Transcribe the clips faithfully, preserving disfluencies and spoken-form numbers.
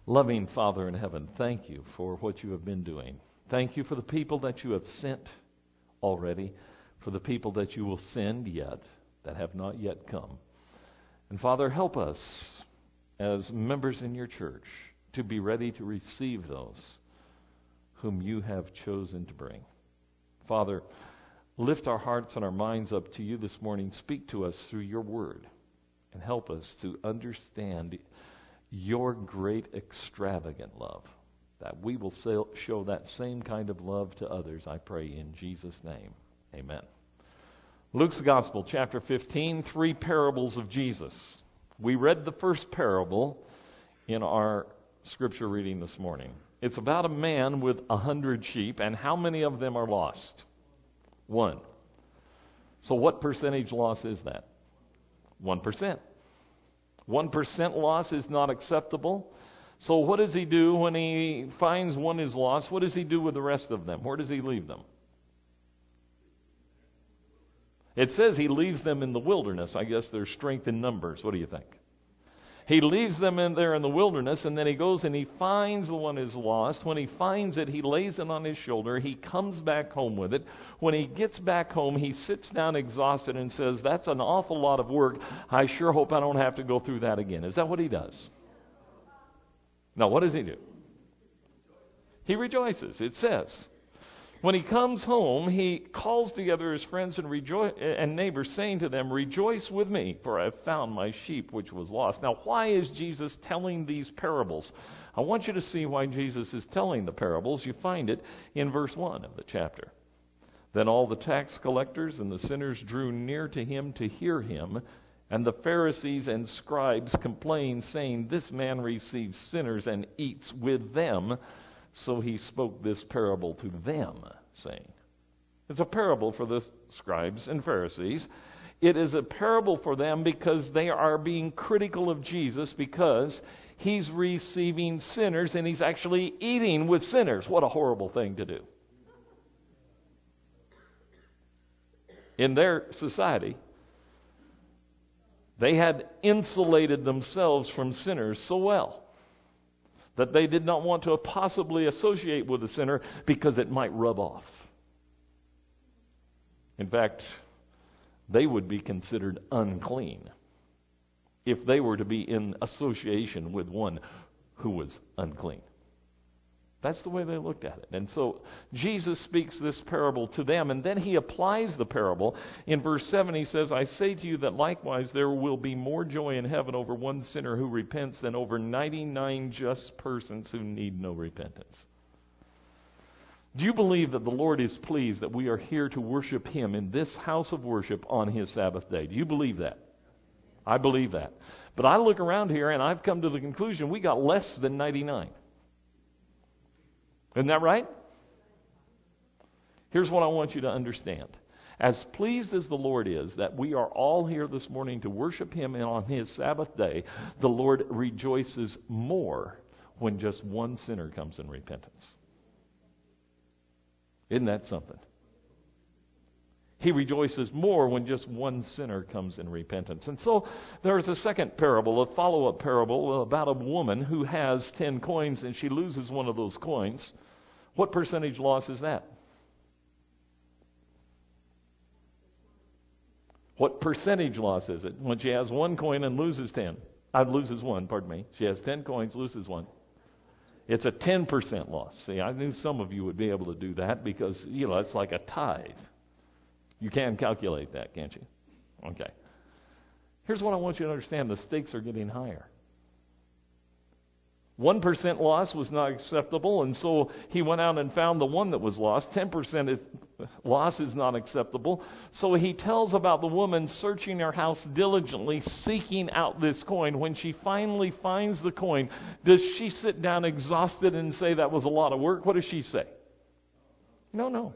Loving Father in heaven, thank you for what you have been doing. Thank you for the people that you have sent already, for the people that you will send yet, that have not yet come. And Father, help us as members in your church to be ready to receive those whom you have chosen to bring. Father, lift our hearts and our minds up to you this morning. Speak to us through your word and help us to understand your great extravagant love, that we will show that same kind of love to others, I pray in Jesus' name. Amen. Luke's Gospel, chapter fifteen, three parables of Jesus. We read the first parable in our scripture reading this morning. It's about a man with a hundred sheep, and how many of them are lost? One. So what percentage loss is that? One percent. One percent loss is not acceptable. So what does he do when he finds one is lost? What does he do with the rest of them? Where does he leave them? It says he leaves them in the wilderness. I guess there's strength in numbers. What do you think? He leaves them in there in the wilderness, and then he goes and he finds the one is lost. When he finds it, he lays it on his shoulder. He comes back home with it. When he gets back home, he sits down exhausted and says, that's an awful lot of work. I sure hope I don't have to go through that again. Is that what he does? No, what does he do? He rejoices, it says. When he comes home, he calls together his friends and, rejo- and neighbors, saying to them, rejoice with me, for I have found my sheep which was lost. Now, why is Jesus telling these parables? I want you to see why Jesus is telling the parables. You find it in verse one of the chapter. Then all the tax collectors and the sinners drew near to him to hear him, and the Pharisees and scribes complained, saying, this man receives sinners and eats with them. So he spoke this parable to them, saying, it's a parable for the scribes and Pharisees. It is a parable for them because they are being critical of Jesus, because he's receiving sinners and he's actually eating with sinners. What a horrible thing to do. In their society, they had insulated themselves from sinners so well that they did not want to possibly associate with a sinner because it might rub off. In fact, they would be considered unclean if they were to be in association with one who was unclean. That's the way they looked at it. And so Jesus speaks this parable to them, and then he applies the parable. In verse seven he says, I say to you that likewise there will be more joy in heaven over one sinner who repents than over ninety-nine just persons who need no repentance. Do you believe that the Lord is pleased that we are here to worship him in this house of worship on his Sabbath day? Do you believe that? I believe that. But I look around here and I've come to the conclusion we got less than ninety-nine. Isn't that right? Here's what I want you to understand. As pleased as the Lord is that we are all here this morning to worship him on his Sabbath day, the Lord rejoices more when just one sinner comes in repentance. Isn't that something? He rejoices more when just one sinner comes in repentance. And so there's a second parable, a follow-up parable about a woman who has ten coins and she loses one of those coins. What percentage loss is that? What percentage loss is it when she has one coin and loses ten? Uh, loses one, pardon me. She has ten coins, loses one. It's a ten percent loss. See, I knew some of you would be able to do that because, you know, it's like a tithe. You can calculate that, can't you? Okay. Here's what I want you to understand. The stakes are getting higher. one percent loss was not acceptable, and so he went out and found the one that was lost. ten percent is, loss is not acceptable. So he tells about the woman searching her house diligently, seeking out this coin. When she finally finds the coin, does she sit down exhausted and say that was a lot of work? What does she say? No, no.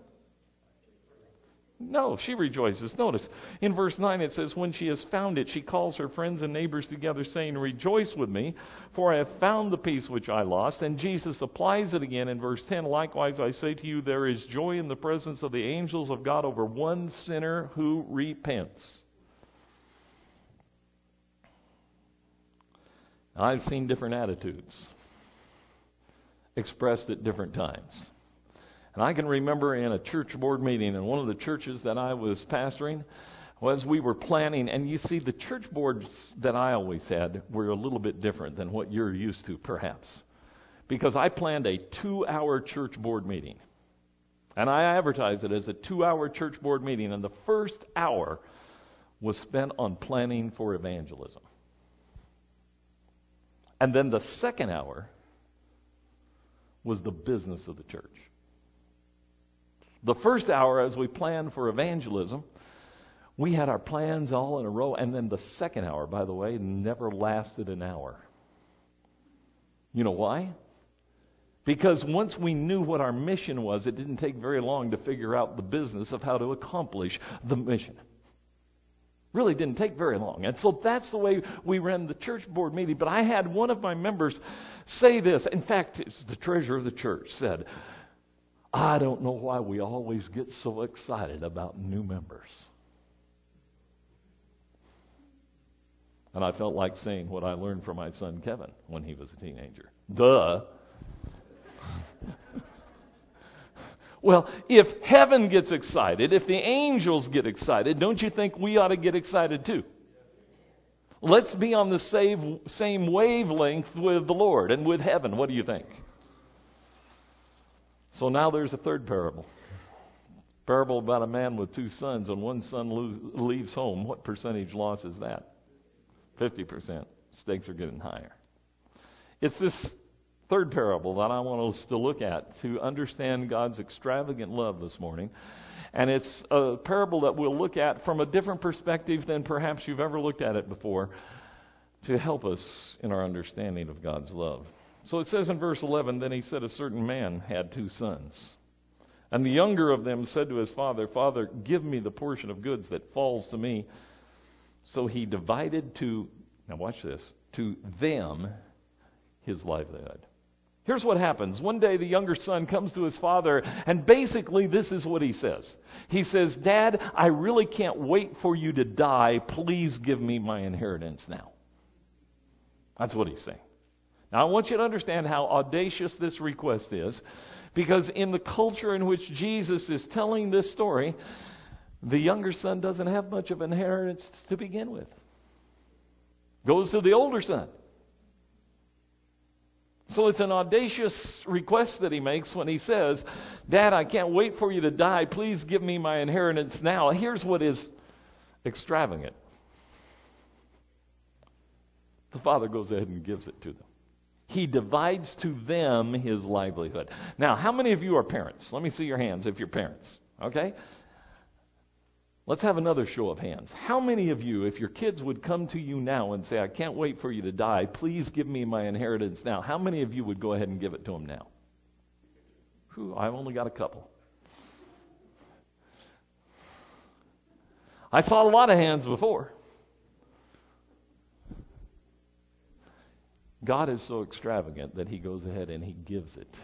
No, she rejoices. Notice, in verse nine it says, when she has found it, she calls her friends and neighbors together, saying, rejoice with me, for I have found the piece which I lost. And Jesus applies it again in verse ten. Likewise, I say to you, there is joy in the presence of the angels of God over one sinner who repents. I've seen different attitudes. expressed at different times. And I can remember in a church board meeting in one of the churches that I was pastoring, as we were planning, and you see the church boards that I always had were a little bit different than what you're used to, perhaps. Because I planned a two-hour church board meeting. And I advertised it as a two-hour church board meeting, and the first hour was spent on planning for evangelism. And then the second hour was the business of the church. The first hour, as we planned for evangelism, we had our plans all in a row, and then the second hour, by the way, never lasted an hour. You know why? Because once we knew what our mission was, it didn't take very long to figure out the business of how to accomplish the mission. Really didn't take very long. And so that's the way we ran the church board meeting. But I had one of my members say this. In fact, it's the treasurer of the church said, I don't know why we always get so excited about new members. And I felt like saying what I learned from my son Kevin when he was a teenager. Duh. Well, if heaven gets excited, if the angels get excited, don't you think we ought to get excited too? Let's be on the same, same wavelength with the Lord and with heaven. What do you think? So now there's a third parable. Parable about a man with two sons, and one son lose, leaves home. What percentage loss is that? fifty percent. Stakes are getting higher. It's this third parable that I want us to look at to understand God's extravagant love this morning. And it's a parable that we'll look at from a different perspective than perhaps you've ever looked at it before to help us in our understanding of God's love. So it says in verse eleven, then he said, a certain man had two sons. And the younger of them said to his father, Father, give me the portion of goods that falls to me. So he divided to, now watch this, to them his livelihood. Here's what happens. One day the younger son comes to his father, and basically this is what he says. He says, Dad, I really can't wait for you to die. Please give me my inheritance now. That's what he's saying. Now I want you to understand how audacious this request is, because in the culture in which Jesus is telling this story, the younger son doesn't have much of an inheritance to begin with. Goes to the older son. So it's an audacious request that he makes when he says, Dad, I can't wait for you to die. Please give me my inheritance now. Here's what is extravagant. The father goes ahead and gives it to them. He divides to them his livelihood. Now, how many of you are parents? Let me see your hands if you're parents. Okay? Let's have another show of hands. How many of you, if your kids would come to you now and say, I can't wait for you to die, please give me my inheritance now, how many of you would go ahead and give it to them now? Whew, I've only got a couple. I saw a lot of hands before. God is so extravagant that he goes ahead and he gives it.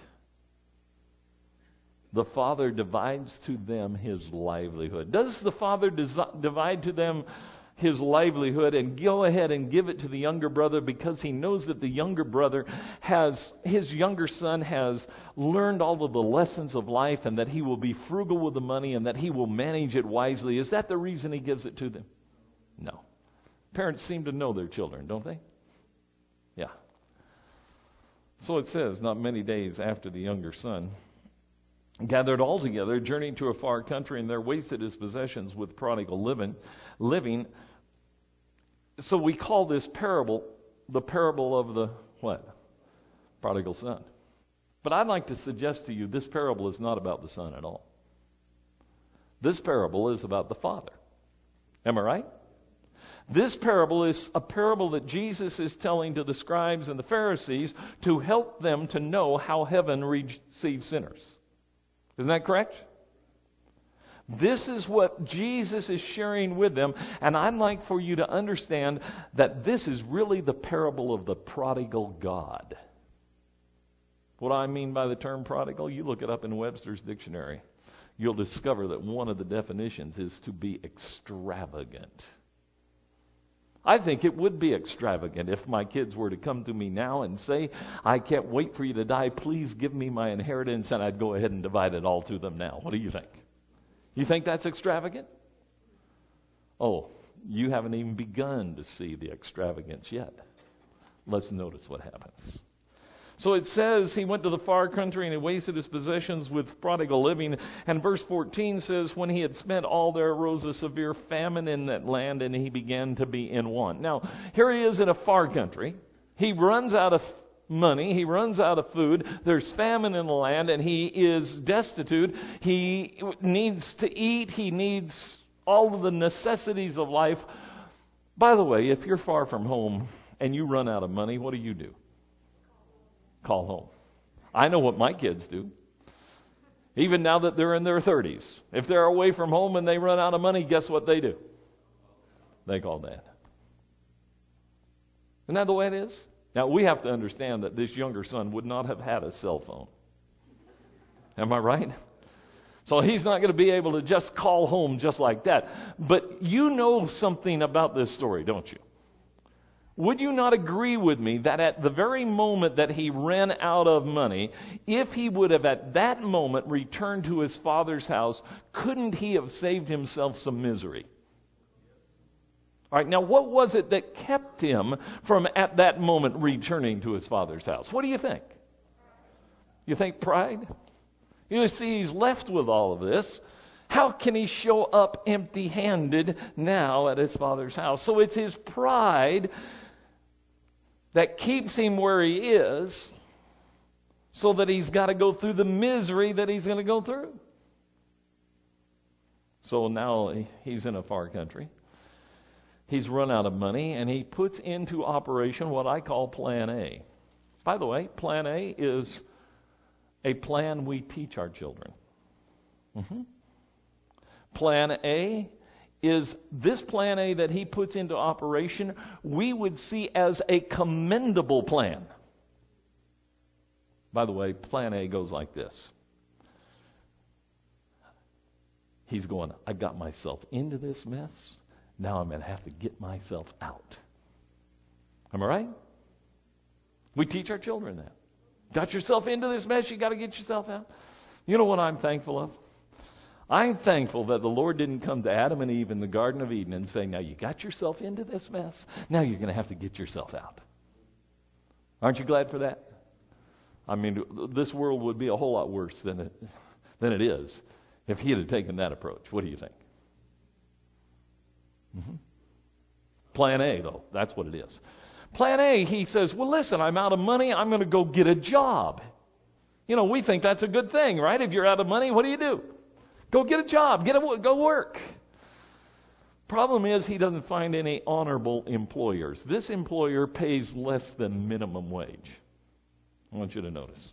The father divides to them his livelihood. Does the father desi- divide to them his livelihood and go ahead and give it to the younger brother because he knows that the younger brother has, his younger son has learned all of the lessons of life and that he will be frugal with the money and that he will manage it wisely? Is that the reason he gives it to them? No. Parents seem to know their children, don't they? Yeah. So it says, not many days after the younger son gathered all together, journeyed to a far country, and there wasted his possessions with prodigal living. living. So we call this parable the parable of the what? Prodigal son. But I'd like to suggest to you this parable is not about the son at all. This parable is about the father. Am I right? This parable is a parable that Jesus is telling to the scribes and the Pharisees to help them to know how heaven receives sinners. Isn't that correct? This is what Jesus is sharing with them, and I'd like for you to understand that this is really the parable of the prodigal God. What I mean by the term prodigal, you look it up in Webster's dictionary. You'll discover that one of the definitions is to be extravagant. I think it would be extravagant if my kids were to come to me now and say, I can't wait for you to die. Please give me my inheritance, and I'd go ahead and divide it all to them now. What do you think? You think that's extravagant? Oh, you haven't even begun to see the extravagance yet. Let's notice what happens. So it says he went to the far country and he wasted his possessions with prodigal living. And verse fourteen says, when he had spent all, there arose a severe famine in that land, and he began to be in want. Now, here he is in a far country. He runs out of money. He runs out of food. There's famine in the land, and he is destitute. He needs to eat. He needs all of the necessities of life. By the way, if you're far from home and you run out of money, what do you do? Call home. I know what my kids do. Even now that they're in their thirties. If they're away from home and they run out of money, guess what they do? They call Dad. Isn't that the way it is? Now, we have to understand that this younger son would not have had a cell phone. Am I right? So he's not going to be able to just call home just like that. But you know something about this story, don't you? Would you not agree with me that at the very moment that he ran out of money, if he would have at that moment returned to his father's house, couldn't he have saved himself some misery? All right, now what was it that kept him from at that moment returning to his father's house? What do you think? You think pride? You see, he's left with all of this. How can he show up empty-handed now at his father's house? So it's his pride that keeps him where he is, so that he's got to go through the misery that he's going to go through. So now he's in a far country. He's run out of money, and he puts into operation what I call Plan A. By the way, Plan A is a plan we teach our children. Mm-hmm. Plan A is this Plan A that he puts into operation, we would see as a commendable plan. By the way, Plan A goes like this. He's going, I got myself into this mess. Now I'm going to have to get myself out. Am I right? We teach our children that. Got yourself into this mess, you got to get yourself out. You know what I'm thankful of? I'm thankful that the Lord didn't come to Adam and Eve in the Garden of Eden and say, now you got yourself into this mess, now you're going to have to get yourself out. Aren't you glad for that? I mean, this world would be a whole lot worse than it, than it is if he had taken that approach. What do you think? Mm-hmm. Plan A, though, that's what it is. Plan A, he says, well, listen, I'm out of money, I'm going to go get a job. You know, we think that's a good thing, right? If you're out of money, what do you do? Go get a job. Get a, go work. Problem is, he doesn't find any honorable employers. This employer pays less than minimum wage. I want you to notice.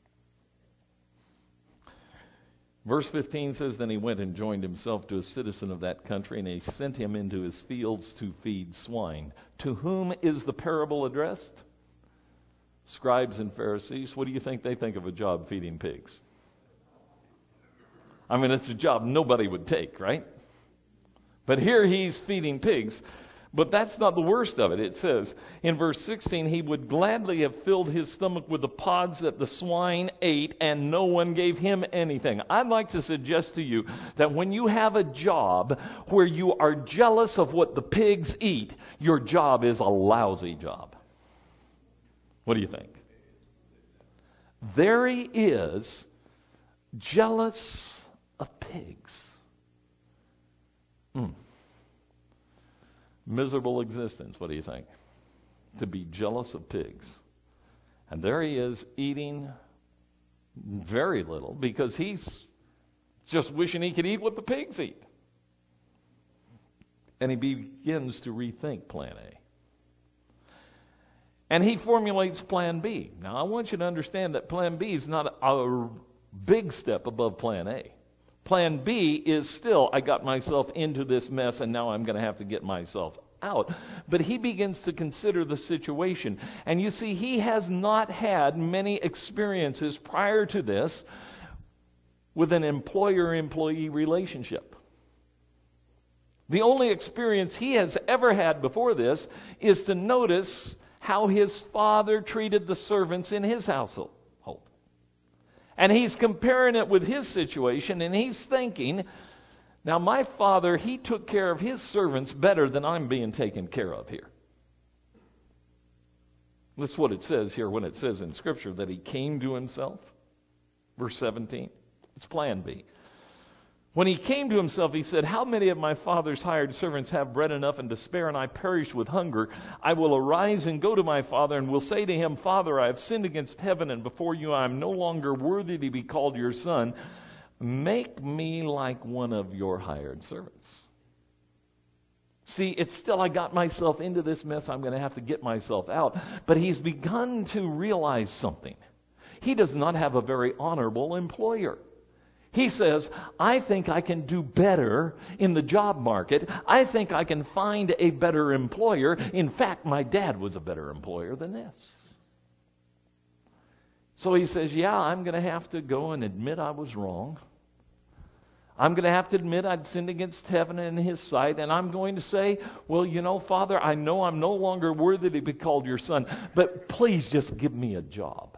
Verse fifteen says, then he went and joined himself to a citizen of that country, and he sent him into his fields to feed swine. To whom is the parable addressed? Scribes and Pharisees. What do you think they think of a job feeding pigs? I mean, it's a job nobody would take, right? But here he's feeding pigs. But that's not the worst of it. It says in verse sixteen, he would gladly have filled his stomach with the pods that the swine ate, and no one gave him anything. I'd like to suggest to you that when you have a job where you are jealous of what the pigs eat, your job is a lousy job. What do you think? There he is, jealous of pigs. Mm. Miserable existence, what do you think? To be jealous of pigs. And there he is eating very little because he's just wishing he could eat what the pigs eat. And he begins to rethink Plan A. And he formulates Plan B. Now I want you to understand that Plan B is not a, a big step above Plan A. Plan B is still, I got myself into this mess and now I'm going to have to get myself out. But he begins to consider the situation. And you see, he has not had many experiences prior to this with an employer-employee relationship. The only experience he has ever had before this is to notice how his father treated the servants in his household. And he's comparing it with his situation, and he's thinking, now my father, he took care of his servants better than I'm being taken care of here. That's what it says here when it says in Scripture that he came to himself. Verse seventeen. It's plan B. When he came to himself, he said, how many of my father's hired servants have bread enough and to spare, and I perish with hunger? I will arise and go to my father, and will say to him, Father, I have sinned against heaven, and before you I am no longer worthy to be called your son. Make me like one of your hired servants. See, it's still, I got myself into this mess. I'm going to have to get myself out. But he's begun to realize something. He does not have a very honorable employer. He says, I think I can do better in the job market. I think I can find a better employer. In fact, my dad was a better employer than this. So he says, yeah, I'm going to have to go and admit I was wrong. I'm going to have to admit I'd sinned against heaven and his sight. And I'm going to say, well, you know, Father, I know I'm no longer worthy to be called your son, but please just give me a job.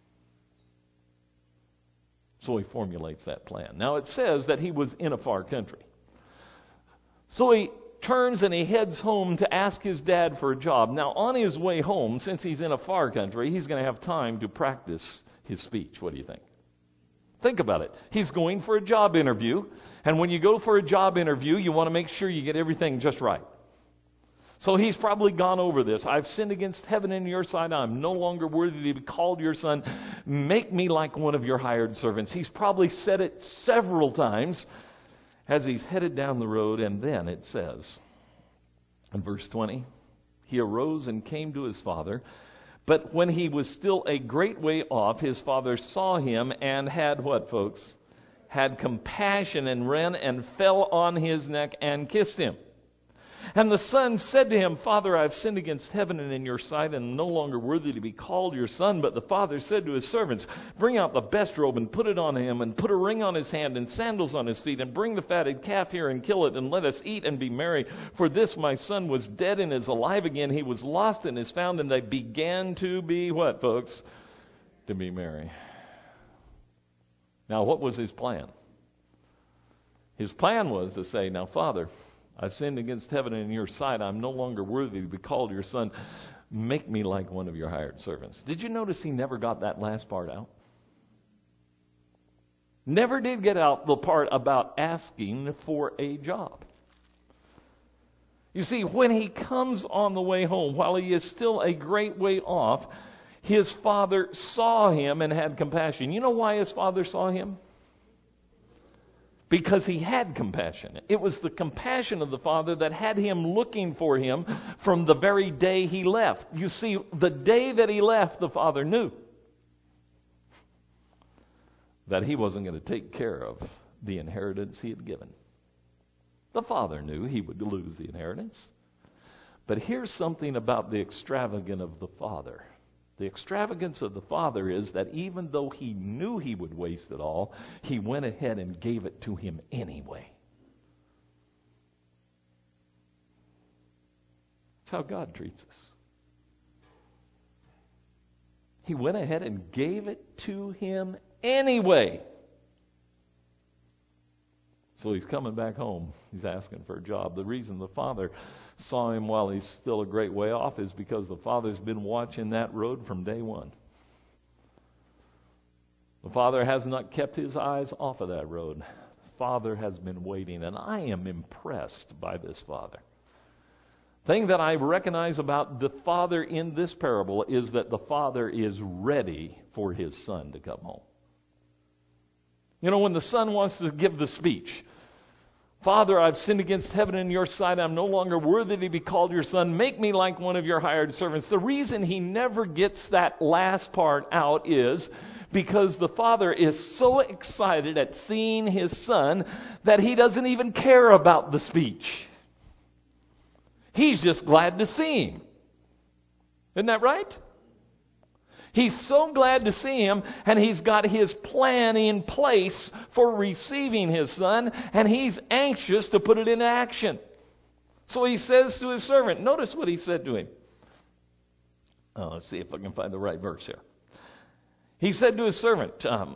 So he formulates that plan. Now it says that he was in a far country. So he turns and he heads home to ask his dad for a job. Now on his way home, since he's in a far country, he's going to have time to practice his speech. What do you think? Think about it. He's going for a job interview. And when you go for a job interview, you want to make sure you get everything just right. So he's probably gone over this. I've sinned against heaven and your sight. I'm no longer worthy to be called your son. Make me like one of your hired servants. He's probably said it several times as he's headed down the road. And then it says in verse twenty, he arose and came to his father. But when he was still a great way off, his father saw him and had what, folks? Had compassion and ran and fell on his neck and kissed him. And the son said to him, Father, I have sinned against heaven and in your sight, and am no longer worthy to be called your son. But the father said to his servants, bring out the best robe and put it on him, and put a ring on his hand and sandals on his feet, and bring the fatted calf here and kill it, and let us eat and be merry. For this my son was dead and is alive again. He was lost and is found. And they began to be what, folks? To be merry. Now, what was his plan? His plan was to say, now, Father, I've sinned against heaven and in your sight. I'm no longer worthy to be called your son. Make me like one of your hired servants. Did you notice he never got that last part out? Never did get out the part about asking for a job. You see, when he comes on the way home, while he is still a great way off, his father saw him and had compassion. You know why his father saw him? Because he had compassion. It was the compassion of the Father that had him looking for him from the very day he left. You see, the day that he left, the Father knew that he wasn't going to take care of the inheritance he had given. The Father knew he would lose the inheritance. But here's something about the extravagance of the Father. The extravagance of the Father is that even though he knew he would waste it all, he went ahead and gave it to him anyway. That's how God treats us. He went ahead and gave it to him anyway. So he's coming back home. He's asking for a job. The reason the Father saw him while he's still a great way off is because the Father's been watching that road from day one. The Father has not kept his eyes off of that road. The Father has been waiting, and I am impressed by this Father. Thing that I recognize about the Father in this parable is that the Father is ready for his Son to come home. You know, when the Son wants to give the speech, Father, I've sinned against heaven and your sight. I'm no longer worthy to be called your son. Make me like one of your hired servants. The reason he never gets that last part out is because the Father is so excited at seeing his Son that he doesn't even care about the speech. He's just glad to see him. Isn't that right? He's so glad to see him, and he's got his plan in place for receiving his son, and he's anxious to put it into action. So he says to his servant, notice what he said to him. Oh, let's see if I can find the right verse here. He said to his servant, um,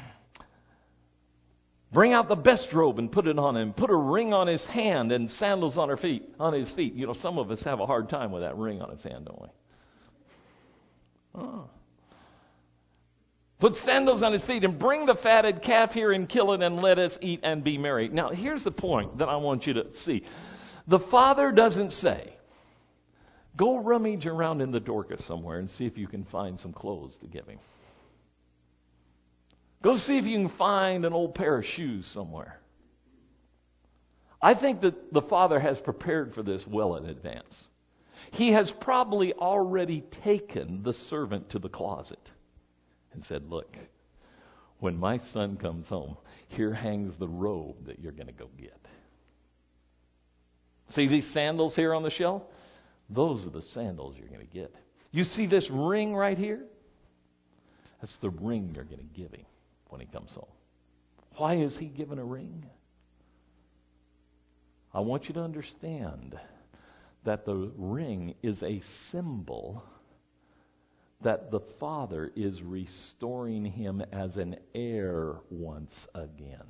bring out the best robe and put it on him. Put a ring on his hand and sandals on her feet, on his feet. You know, some of us have a hard time with that ring on his hand, don't we? Oh. Put sandals on his feet and bring the fatted calf here and kill it and let us eat and be merry. Now, here's the point that I want you to see. The father doesn't say, go rummage around in the Dorcas somewhere and see if you can find some clothes to give him. Go see if you can find an old pair of shoes somewhere. I think that the father has prepared for this well in advance. He has probably already taken the servant to the closet and said, look, when my son comes home, here hangs the robe that you're going to go get. See these sandals here on the shelf? Those are the sandals you're going to get. You see this ring right here? That's the ring you're going to give him when he comes home. Why is he given a ring? I want you to understand that the ring is a symbol that the Father is restoring him as an heir once again.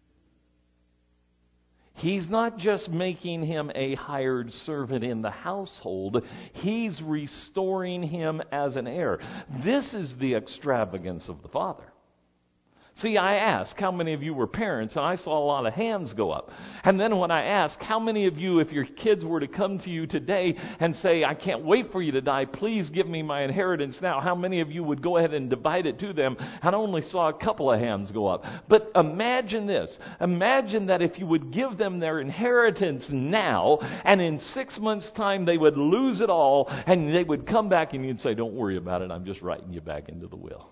He's not just making him a hired servant in the household. He's restoring him as an heir. This is the extravagance of the Father. See, I asked how many of you were parents, and I saw a lot of hands go up. And then when I asked how many of you, if your kids were to come to you today and say, I can't wait for you to die, please give me my inheritance now, how many of you would go ahead and divide it to them? And I only saw a couple of hands go up. But imagine this. Imagine that if you would give them their inheritance now, and in six months' time they would lose it all, and they would come back and you'd say, don't worry about it, I'm just writing you back into the will.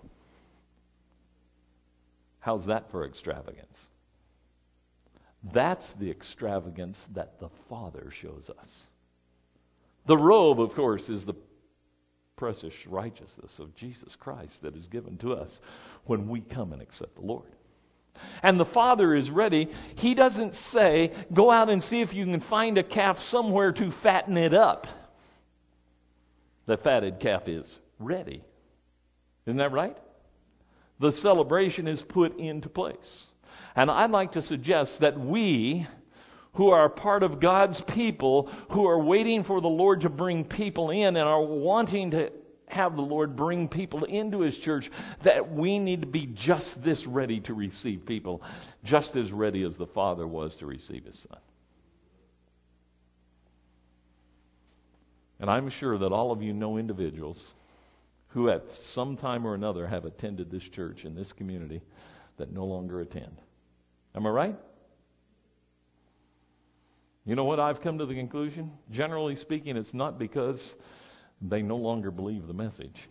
How's that for extravagance? That's the extravagance that the Father shows us. The robe, of course, is the precious righteousness of Jesus Christ that is given to us when we come and accept the Lord. And the Father is ready. He doesn't say, go out and see if you can find a calf somewhere to fatten it up. The fatted calf is ready. Isn't that right? The celebration is put into place. And I'd like to suggest that we, who are part of God's people, who are waiting for the Lord to bring people in and are wanting to have the Lord bring people into His church, that we need to be just this ready to receive people, just as ready as the Father was to receive His Son. And I'm sure that all of you know individuals who at some time or another have attended this church in this community that no longer attend. Am I right? You know what? I've come to the conclusion, generally speaking, it's not because they no longer believe the message.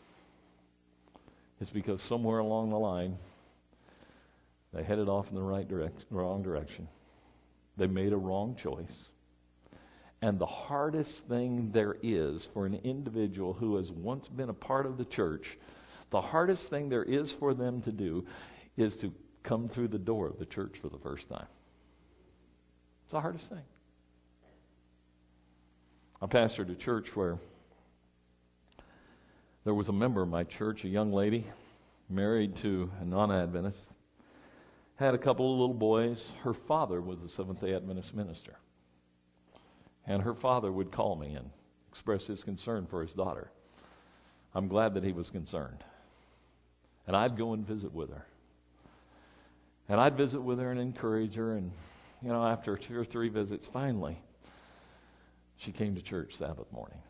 It's because somewhere along the line, they headed off in the right direct, wrong direction. They made a wrong choice. And the hardest thing there is for an individual who has once been a part of the church, the hardest thing there is for them to do is to come through the door of the church for the first time. It's the hardest thing. I pastored a church where there was a member of my church, a young lady, married to a non-Adventist, had a couple of little boys. Her father was a Seventh-day Adventist minister. And her father would call me and express his concern for his daughter. I'm glad that he was concerned. And I'd go and visit with her. And I'd visit with her and encourage her. And, you know, after two or three visits, finally, she came to church Sabbath morning.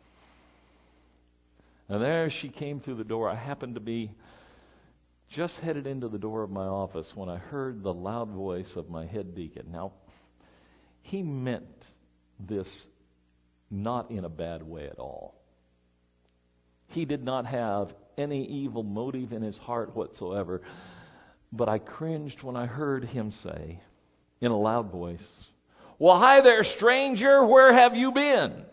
And there she came through the door. I happened to be just headed into the door of my office when I heard the loud voice of my head deacon. Now, he meant this not in a bad way at all. He did not have any evil motive in his heart whatsoever. But I cringed when I heard him say, in a loud voice, well, hi there, stranger, where have you been?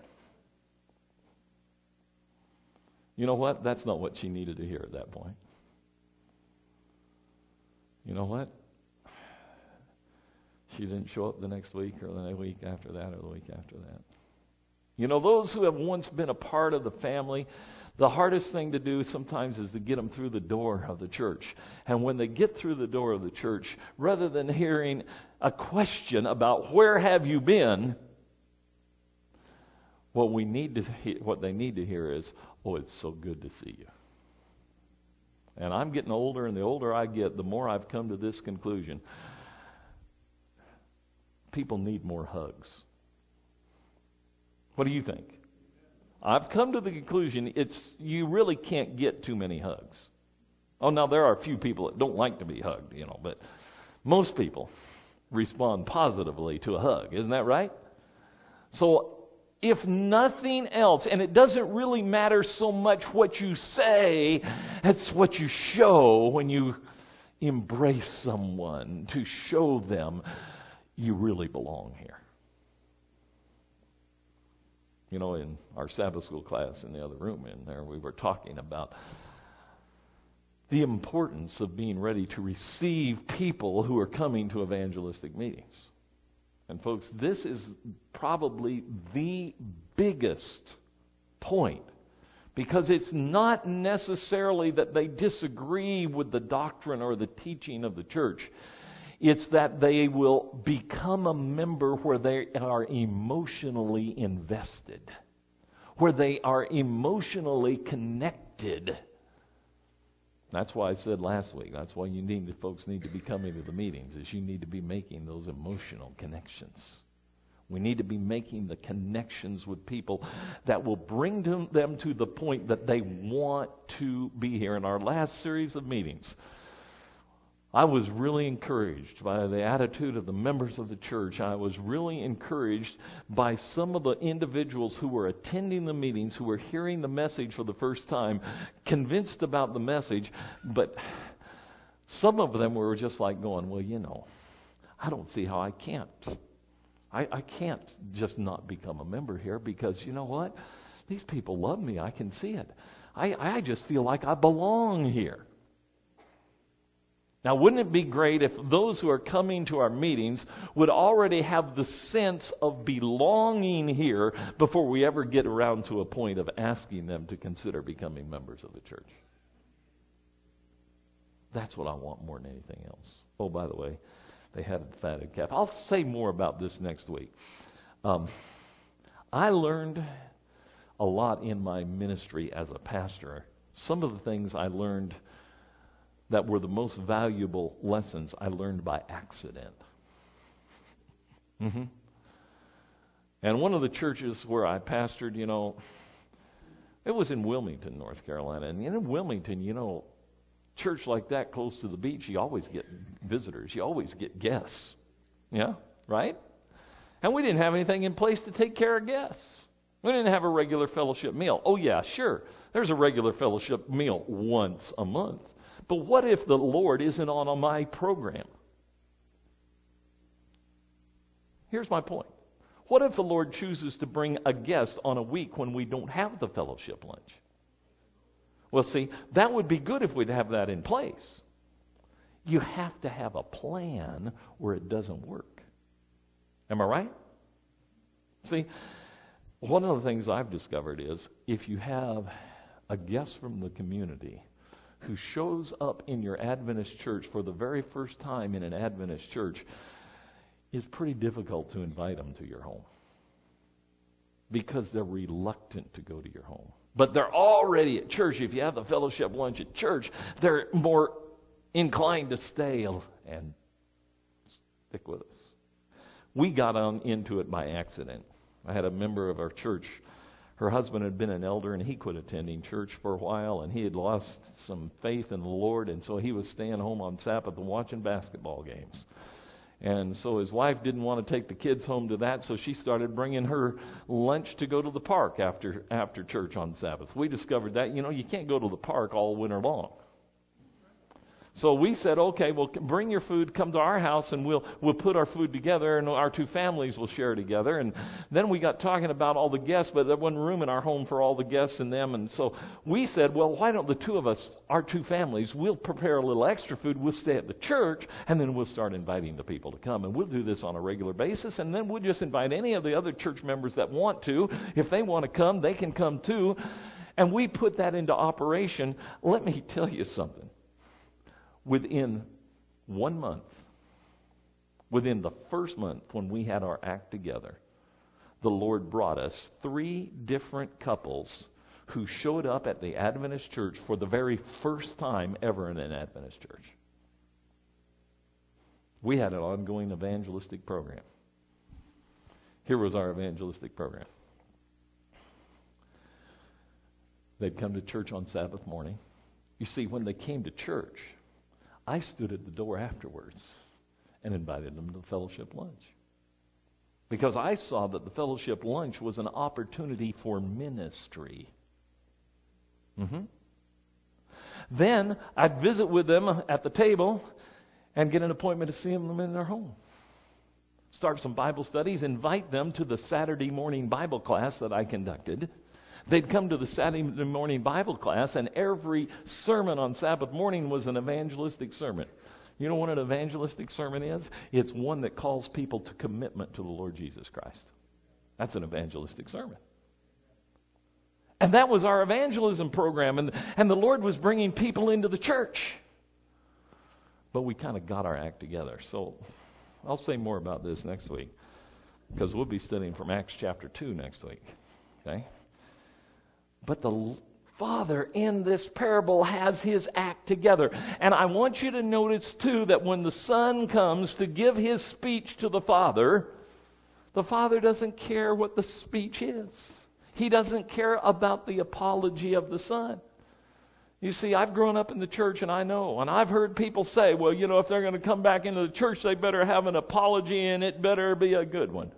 You know what? That's not what she needed to hear at that point. You know what? she didn't show up the next week or the week after that or the week after that. You know, those who have once been a part of the family, the hardest thing to do sometimes is to get them through the door of the church. And when they get through the door of the church, rather than hearing a question about where have you been, what we need to he- what they need to hear is, oh, it's so good to see you. And I'm getting older, and the older I get, the more I've come to this conclusion. People need more hugs. What do you think? I've come to the conclusion it's you really can't get too many hugs. Oh, now there are a few people that don't like to be hugged, you know, but most people respond positively to a hug. Isn't that right? So if nothing else, and it doesn't really matter so much what you say, it's what you show when you embrace someone, to show them you really belong here. You know, in our Sabbath school class in the other room in there, we were talking about the importance of being ready to receive people who are coming to evangelistic meetings. And folks, this is probably the biggest point, because it's not necessarily that they disagree with the doctrine or the teaching of the church. It's that they will become a member where they are emotionally invested, where they are emotionally connected. That's why I said last week, that's why you need, folks need to be coming to the meetings, is you need to be making those emotional connections. We need to be making the connections with people that will bring them, them to the point that they want to be here. In our last series of meetings, I was really encouraged by the attitude of the members of the church. I was really encouraged by some of the individuals who were attending the meetings, who were hearing the message for the first time, convinced about the message, but some of them were just like going, well, you know, I don't see how I can't. I, I can't just not become a member here, because you know what? These people love me. I can see it. I, I just feel like I belong here. Now, wouldn't it be great if those who are coming to our meetings would already have the sense of belonging here before we ever get around to a point of asking them to consider becoming members of the church? That's what I want more than anything else. Oh, by the way, they had a fatted calf. I'll say more about this next week. Um, I learned a lot in my ministry as a pastor. Some of the things I learned that were the most valuable lessons I learned by accident. Mm-hmm. And one of the churches where I pastored, you know, it was in Wilmington, North Carolina. And in Wilmington, you know, church like that close to the beach, you always get visitors. You always get guests. Yeah, right? And we didn't have anything in place to take care of guests. We didn't have a regular fellowship meal. Oh, yeah, sure. There's a regular fellowship meal once a month. But what if the Lord isn't on my program? Here's my point. What if the Lord chooses to bring a guest on a week when we don't have the fellowship lunch? Well, see, that would be good if we'd have that in place. You have to have a plan where it doesn't work. Am I right? See, one of the things I've discovered is if you have a guest from the community who shows up in your Adventist church for the very first time in an Adventist church, it's pretty difficult to invite them to your home, because they're reluctant to go to your home. But they're already at church. If you have the fellowship lunch at church, they're more inclined to stay and stick with us. We got on into it by accident. I had a member of our church. Her husband had been an elder, and he quit attending church for a while, and he had lost some faith in the Lord, and so he was staying home on Sabbath and watching basketball games. And so his wife didn't want to take the kids home to that, so she started bringing her lunch to go to the park after after church on Sabbath. We discovered that, you know, you can't go to the park all winter long. So we said, okay, well, bring your food, come to our house, and we'll we'll put our food together, and our two families will share together. And then we got talking about all the guests, but there wasn't room in our home for all the guests and them. And so we said, well, why don't the two of us, our two families, we'll prepare a little extra food, we'll stay at the church, and then we'll start inviting the people to come. And we'll do this on a regular basis, and then we'll just invite any of the other church members that want to. If they want to come, they can come too. And we put that into operation. Let me tell you something. Within one month, within the first month when we had our act together, the Lord brought us three different couples who showed up at the Adventist church for the very first time ever in an Adventist church. We had an ongoing evangelistic program. Here was our evangelistic program. They'd come to church on Sabbath morning. You see, when they came to church, I stood at the door afterwards and invited them to the fellowship lunch. Because I saw that the fellowship lunch was an opportunity for ministry. Mm-hmm. Then I'd visit with them at the table and get an appointment to see them in their home. Start some Bible studies, invite them to the Saturday morning Bible class that I conducted. They'd come to the Saturday morning Bible class, and every sermon on Sabbath morning was an evangelistic sermon. You know what an evangelistic sermon is? It's one that calls people to commitment to the Lord Jesus Christ. That's an evangelistic sermon. And that was our evangelism program, and, and the Lord was bringing people into the church. But we kind of got our act together. So I'll say more about this next week, because we'll be studying from Acts chapter two next week. Okay? But the Father in this parable has his act together. And I want you to notice too that when the Son comes to give his speech to the Father, the Father doesn't care what the speech is. He doesn't care about the apology of the Son. You see, I've grown up in the church and I know, and I've heard people say, well, you know, if they're going to come back into the church, they better have an apology and it better be a good one.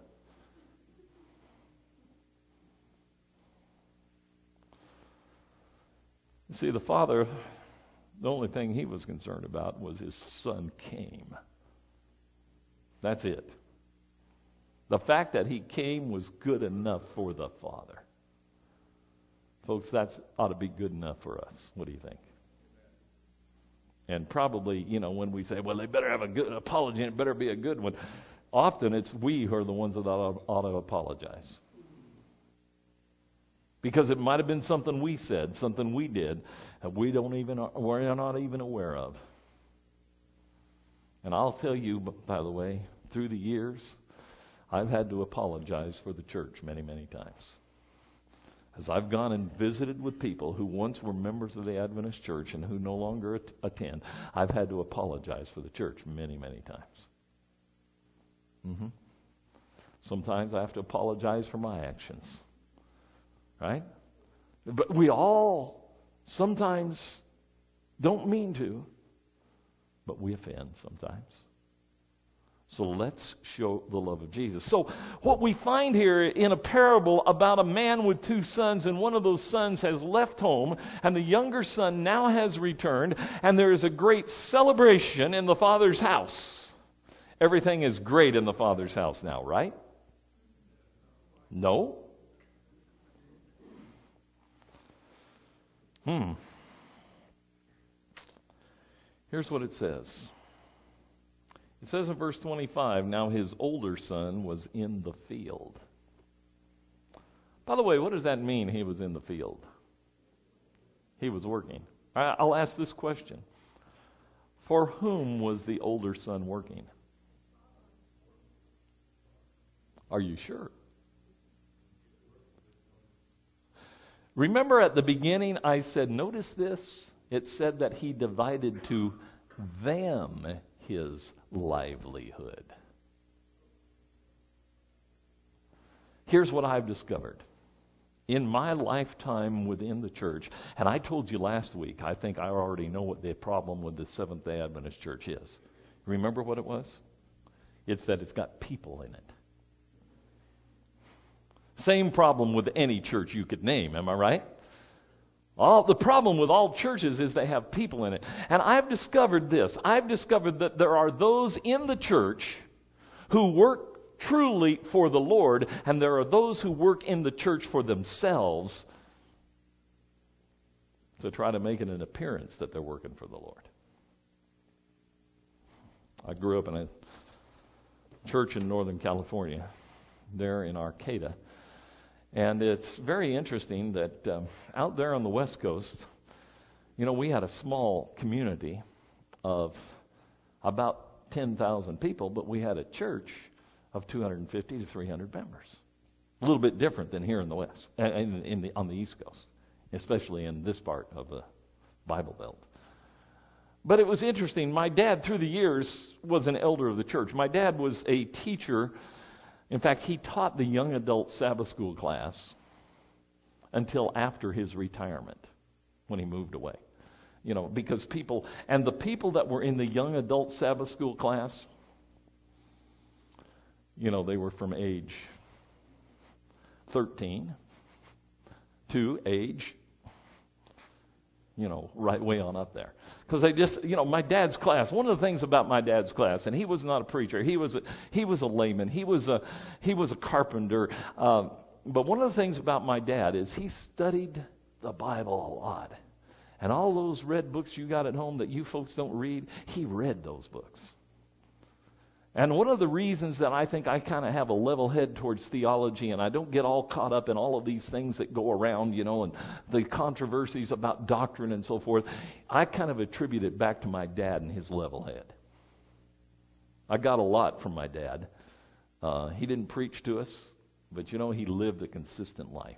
You see, the Father, the only thing he was concerned about was his Son came. That's it. The fact that he came was good enough for the Father. Folks, that ought to be good enough for us. What do you think? And probably, you know, when we say, well, they better have a good apology and it better be a good one, often it's we who are the ones that ought, ought to apologize. Because it might have been something we said, something we did, that we don't even, we're not even aware of. And I'll tell you, by the way, through the years, I've had to apologize for the church many, many times. As I've gone and visited with people who once were members of the Adventist church and who no longer at- attend, I've had to apologize for the church many, many times. Mm-hmm. Sometimes I have to apologize for my actions. Right? But we all sometimes don't mean to, but we offend sometimes. So let's show the love of Jesus. So what we find here in a parable about a man with two sons, and one of those sons has left home, and the younger son now has returned, and there is a great celebration in the father's house. Everything is great in the father's house now, right? No? Hmm. Here's what it says. It says in verse twenty-five, now his older son was in the field. By the way, what does that mean, he was in the field? He was working. I'll ask this question. For whom was the older son working? Are you sure? Remember at the beginning I said, notice this, it said that he divided to them his livelihood. Here's what I've discovered. In my lifetime within the church, and I told you last week, I think I already know what the problem with the Seventh-day Adventist Church is. Remember what it was? It's that it's got people in it. Same problem with any church you could name, am I right? All the problem with all churches is they have people in it. And I've discovered this. I've discovered that there are those in the church who work truly for the Lord, and there are those who work in the church for themselves to try to make it an appearance that they're working for the Lord. I grew up in a church in Northern California, there in Arcata. And it's very interesting that um, out there on the West Coast, you know, we had a small community of about ten thousand people, but we had a church of two hundred fifty to three hundred members. A little bit different than here in the West, in, in the, on the East Coast, especially in this part of the Bible Belt. But it was interesting. My dad, through the years, was an elder of the church. My dad was a teacher. In fact, he taught the young adult Sabbath school class until after his retirement, when he moved away. You know, because people, and the people that were in the young adult Sabbath school class, you know, they were from age thirteen to age, you know, right way on up there. Because they just, you know, my dad's class, one of the things about my dad's class, and he was not a preacher, he was a, he was a layman, he was a, he was a carpenter, uh, but one of the things about my dad is he studied the Bible a lot. And all those red books you got at home that you folks don't read, he read those books. And one of the reasons that I think I kind of have a level head towards theology, and I don't get all caught up in all of these things that go around, you know, and the controversies about doctrine and so forth, I kind of attribute it back to my dad and his level head. I got a lot from my dad. Uh, he didn't preach to us, but, you know, he lived a consistent life.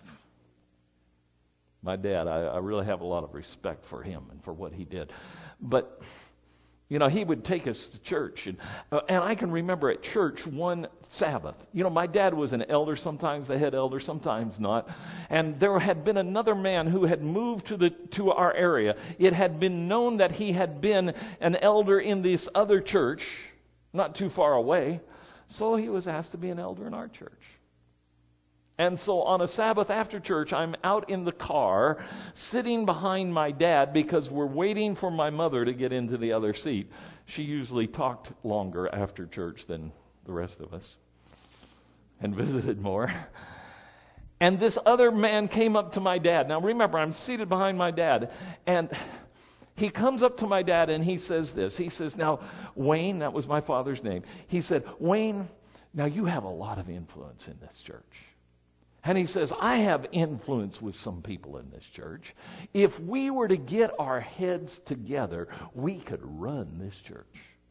My dad, I, I really have a lot of respect for him and for what he did. But you know, he would take us to church. And, uh, and I can remember at church one Sabbath. You know, my dad was an elder, sometimes the head elder, sometimes not. And there had been another man who had moved to the to our area. It had been known that he had been an elder in this other church, not too far away. So he was asked to be an elder in our church. And so on a Sabbath after church, I'm out in the car, sitting behind my dad because we're waiting for my mother to get into the other seat. She usually talked longer after church than the rest of us and visited more. And this other man came up to my dad. Now remember, I'm seated behind my dad, and he comes up to my dad and he says this. He says, now, Wayne, that was my father's name. He said, Wayne, now you have a lot of influence in this church. And he says, I have influence with some people in this church. If we were to get our heads together, we could run this church.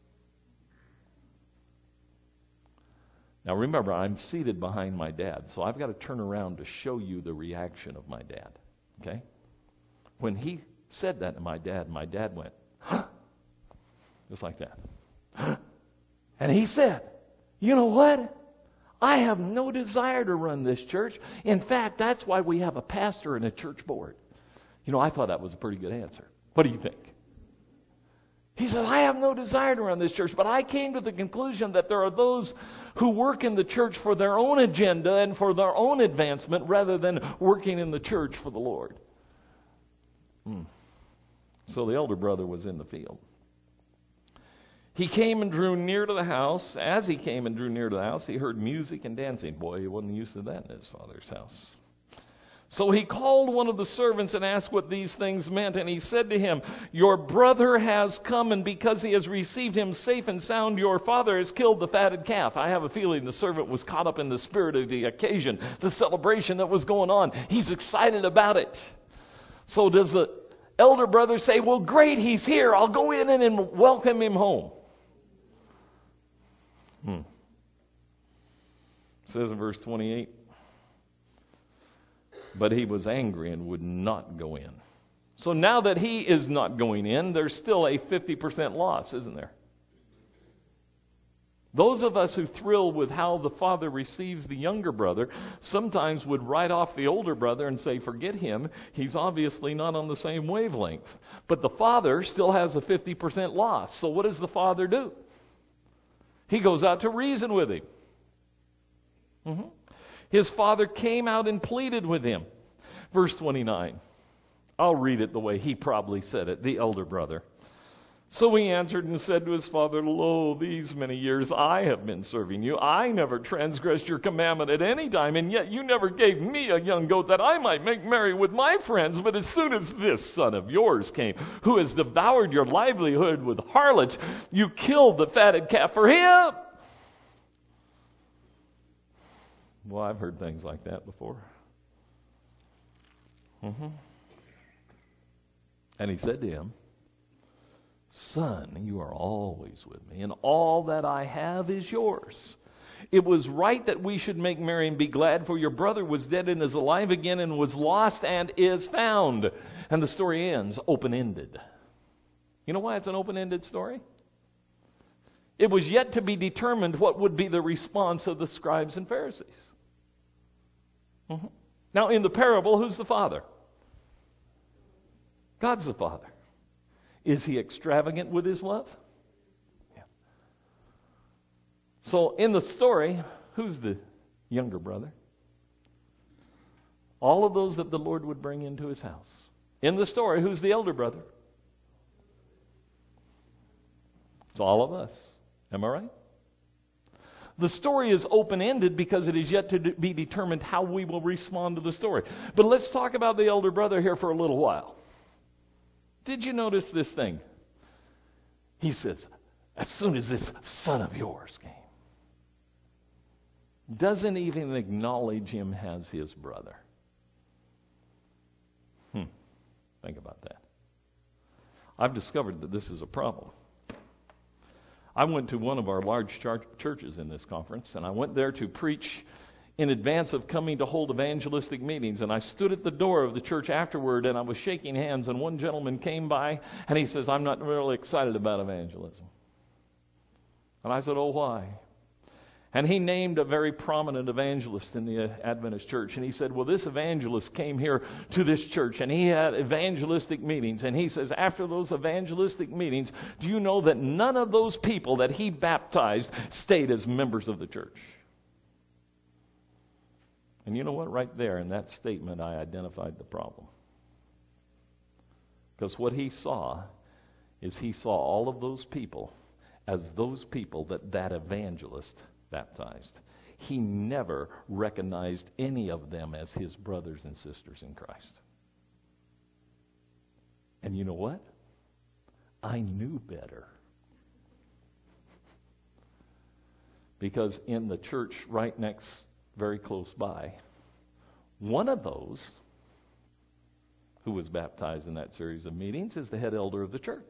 Now remember, I'm seated behind my dad, so I've got to turn around to show you the reaction of my dad. Okay? When he said that to my dad, my dad went, huh? Just like that. Huh? And he said, you know what? I have no desire to run this church. In fact, that's why we have a pastor and a church board. You know, I thought that was a pretty good answer. What do you think? He said, I have no desire to run this church, but I came to the conclusion that there are those who work in the church for their own agenda and for their own advancement rather than working in the church for the Lord. Hmm. So the elder brother was in the field. He came and drew near to the house. As he came and drew near to the house, he heard music and dancing. Boy, he wasn't used to that in his father's house. So he called one of the servants and asked what these things meant. And he said to him, your brother has come, and because he has received him safe and sound, your father has killed the fatted calf. I have a feeling the servant was caught up in the spirit of the occasion, the celebration that was going on. He's excited about it. So does the elder brother say, well, great, he's here. I'll go in and welcome him home. Hmm. It says in verse twenty-eight, but he was angry and would not go in. So now that he is not going in, there's still a fifty percent loss, isn't there? Those of us who thrill with how the father receives the younger brother sometimes would write off the older brother and say, forget him. He's obviously not on the same wavelength. But the father still has a fifty percent loss. So what does the father do? He goes out to reason with him. Mm-hmm. His father came out and pleaded with him. Verse twenty-nine. I'll read it the way he probably said it, the elder brother. So he answered and said to his father, Lo, these many years I have been serving you. I never transgressed your commandment at any time, and yet you never gave me a young goat that I might make merry with my friends. But as soon as this son of yours came, who has devoured your livelihood with harlots, you killed the fatted calf for him. Well, I've heard things like that before. Mm-hmm. And he said to him, Son, you are always with me, and all that I have is yours. It was right that we should make merry and be glad, for your brother was dead and is alive again, and was lost and is found. And the story ends open-ended. You know why it's an open-ended story? It was yet to be determined what would be the response of the scribes and Pharisees. Mm-hmm. Now, in the parable, who's the father? God's the father. Is he extravagant with his love? Yeah. So in the story, who's the younger brother? All of those that the Lord would bring into his house. In the story, who's the elder brother? It's all of us. Am I right? The story is open-ended because it is yet to be determined how we will respond to the story. But let's talk about the elder brother here for a little while. Did you notice this thing? He says, as soon as this son of yours came. Doesn't even acknowledge him as his brother. Hmm. Think about that. I've discovered that this is a problem. I went to one of our large church- churches in this conference, and I went there to preach in advance of coming to hold evangelistic meetings. And I stood at the door of the church afterward, and I was shaking hands, and one gentleman came by, and he says, I'm not really excited about evangelism. And I said, oh, why? And he named a very prominent evangelist in the Adventist church. And he said, well, this evangelist came here to this church, and he had evangelistic meetings. And he says, after those evangelistic meetings, do you know that none of those people that he baptized stayed as members of the church? And you know what? Right there in that statement, I identified the problem. Because what he saw is he saw all of those people as those people that that evangelist baptized. He never recognized any of them as his brothers and sisters in Christ. And you know what? I knew better. Because in the church right next, very close by, one of those who was baptized in that series of meetings is the head elder of the church.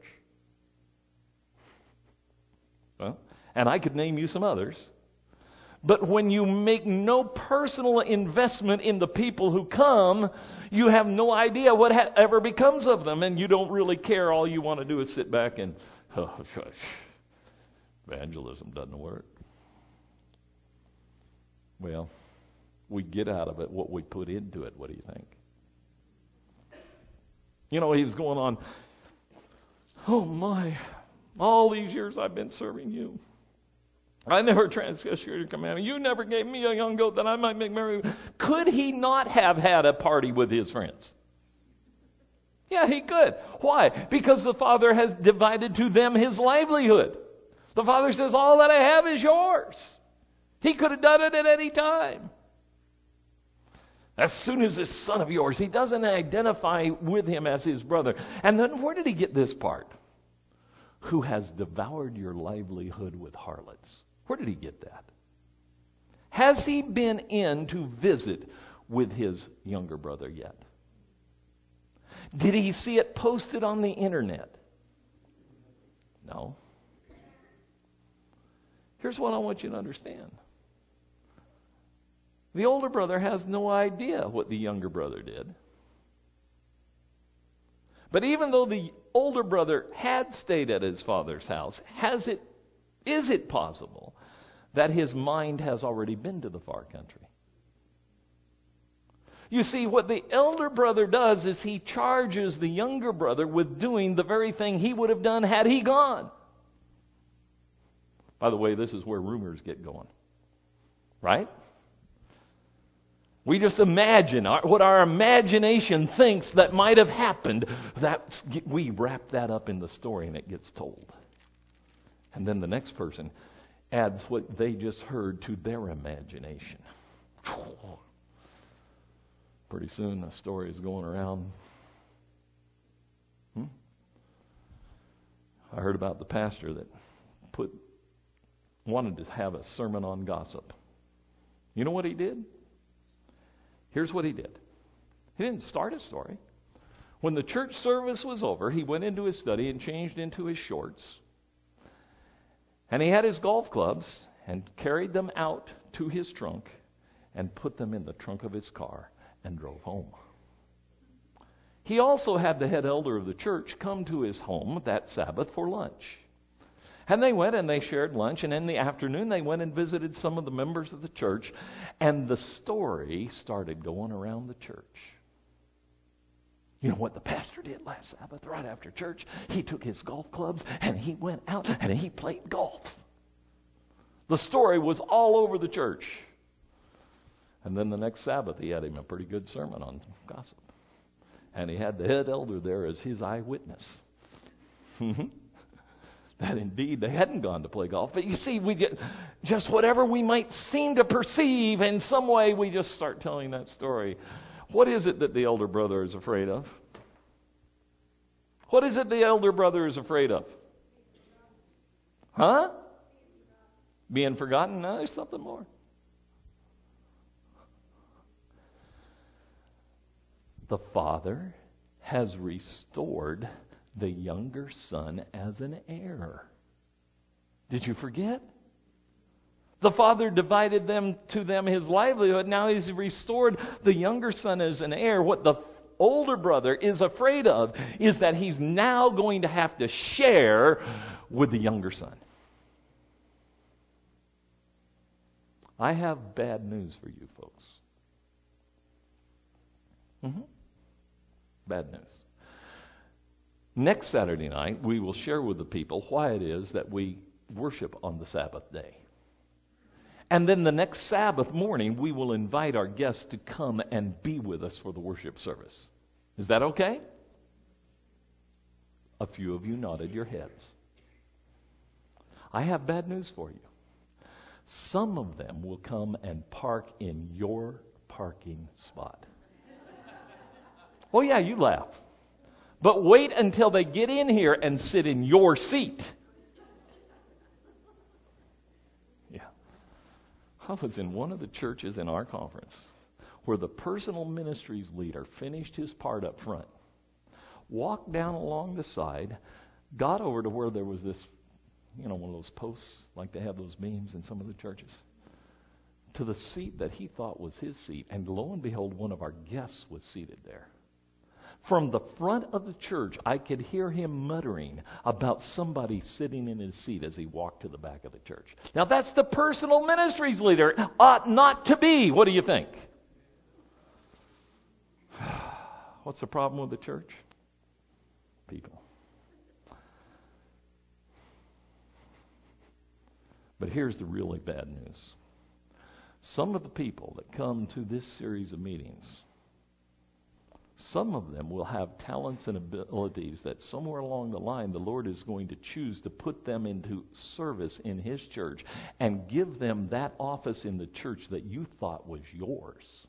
Well, and I could name you some others. But when you make no personal investment in the people who come, you have no idea what ha- ever becomes of them, and you don't really care. All you want to do is sit back and, oh, shush, evangelism doesn't work. Well, we get out of it what we put into it. What do you think? You know, he was going on, oh my, all these years I've been serving you. I never transgressed your commandment. You never gave me a young goat that I might make merry. Could he not have had a party with his friends? Yeah, he could. Why? Because the Father has divided to them his livelihood. The Father says, all that I have is yours. He could have done it at any time. As soon as this son of yours, he doesn't identify with him as his brother. And then where did he get this part? Who has devoured your livelihood with harlots. Where did he get that? Has he been in to visit with his younger brother yet? Did he see it posted on the internet? No. Here's what I want you to understand. The older brother has no idea what the younger brother did. But even though the older brother had stayed at his father's house, has it, is it possible that his mind has already been to the far country? You see, what the elder brother does is he charges the younger brother with doing the very thing he would have done had he gone. By the way, this is where rumors get going. Right? We just imagine our, what our imagination thinks that might have happened. That we wrap that up in the story and it gets told. And then the next person adds what they just heard to their imagination. Pretty soon the story is going around. Hmm? I heard about the pastor that put wanted to have a sermon on gossip. You know what he did? Here's what he did. He didn't start a story. When the church service was over, he went into his study and changed into his shorts. And he had his golf clubs and carried them out to his trunk and put them in the trunk of his car and drove home. He also had the head elder of the church come to his home that Sabbath for lunch. And they went and they shared lunch, and in the afternoon they went and visited some of the members of the church, and the story started going around the church. You know what the pastor did last Sabbath right after church? He took his golf clubs and he went out and he played golf. The story was all over the church. And then the next Sabbath he had him a pretty good sermon on gossip. And he had the head elder there as his eyewitness. That indeed they hadn't gone to play golf. But you see, we just, just whatever we might seem to perceive, in some way we just start telling that story. What is it that the elder brother is afraid of? What is it the elder brother is afraid of? Huh? Being forgotten? No, there's something more. The father has restored the younger son as an heir. Did you forget? The father divided them to them his livelihood. Now he's restored the younger son as an heir. What the older brother is afraid of is that he's now going to have to share with the younger son. I have bad news for you folks. Mm-hmm. Bad news. Next Saturday night, we will share with the people why it is that we worship on the Sabbath day. And then the next Sabbath morning, we will invite our guests to come and be with us for the worship service. Is that okay? A few of you nodded your heads. I have bad news for you. Some of them will come and park in your parking spot. Oh yeah, you laugh. But wait until they get in here and sit in your seat. Yeah. I was in one of the churches in our conference where the personal ministries leader finished his part up front, walked down along the side, got over to where there was this, you know, one of those posts, like they have those beams in some of the churches, to the seat that he thought was his seat. And lo and behold, one of our guests was seated there. From the front of the church, I could hear him muttering about somebody sitting in his seat as he walked to the back of the church. Now that's the personal ministries leader. Ought not to be. What do you think? What's the problem with the church? People. But here's the really bad news. Some of the people that come to this series of meetings, some of them will have talents and abilities that somewhere along the line the Lord is going to choose to put them into service in His church and give them that office in the church that you thought was yours.